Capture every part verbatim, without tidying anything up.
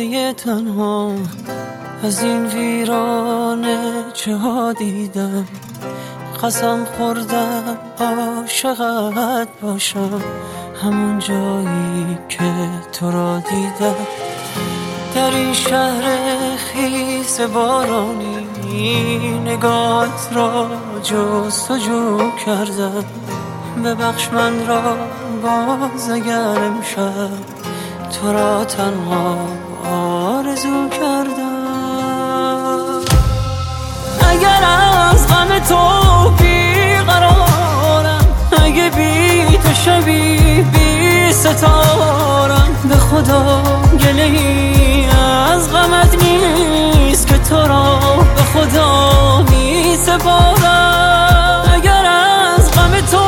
دیده تنها از این ویرانه چه ها دیدم. قسم خوردم عاشقت باشم همون جایی که تو را دیدم. در این شهر خیس بارانی نگاهت را جستجو کردم. ببخش من را باز اگر امشب تو را تنها آرزو کردم. اگر از غم تو بیقرارم، اگه بی تو شبی بی ستارم، به خدا گله ای از غمت نیست که تو را به خدا می سپارم. اگر از غم تو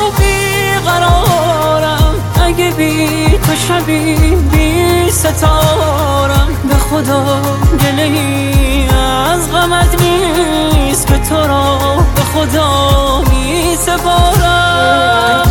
بیقرارم، اگه بی تو شبی بی ستارم، به خدا گله ای از غمت نیست که تو را به خدا می سپارم.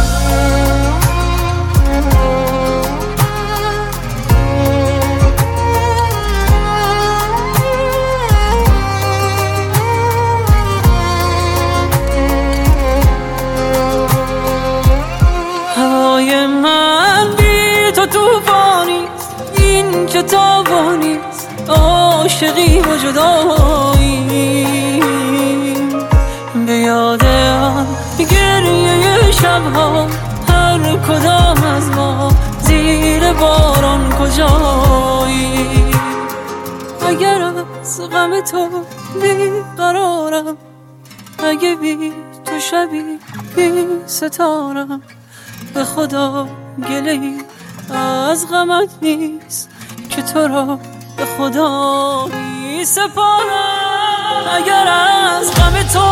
هوای من بی تو توفانیست، این چه تابانیست، عاشقی و جدایی. به یاد آن گریه شبها هر کدام از ما زیر باران کجایی. اگر از غم تو بیقرارم، اگه بی تو شبی بی ستارم، به خدا گله ای از غمت نیست که تو را به خدا می سپارم. اگر از غم تو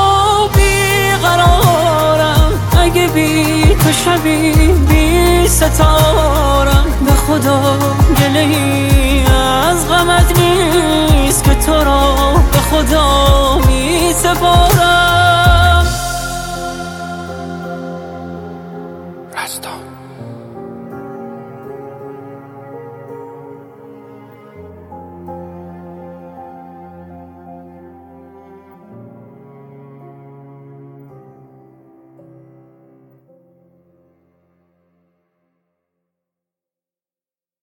بیقرارم، اگه بی تو شبی بی ستارم، به خدا گله ای از غمت نیست که تو را به خدا می سپارم.